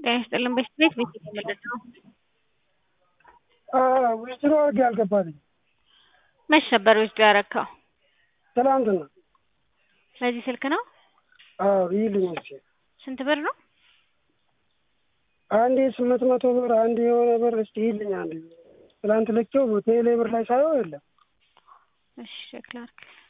ጤና ይስጥልን ቤት የተመለሰው ዊዝድሮ አድርጌ አልገባልኝም። መች ነበር ዊዝድሮ ያረከው? ትላንትና። በዚህ ስልክ ነው? ይልኝ እስኪ ስንት ብር ነው? አንዴ 800 ብር አንዴ የሆነ ብር እስኪ ይልኝ አንዴ። ትላንት ልኬው ቴሌ ብር ላይ ሳይሆን የለም። እሺ ቼክ ላድርግ።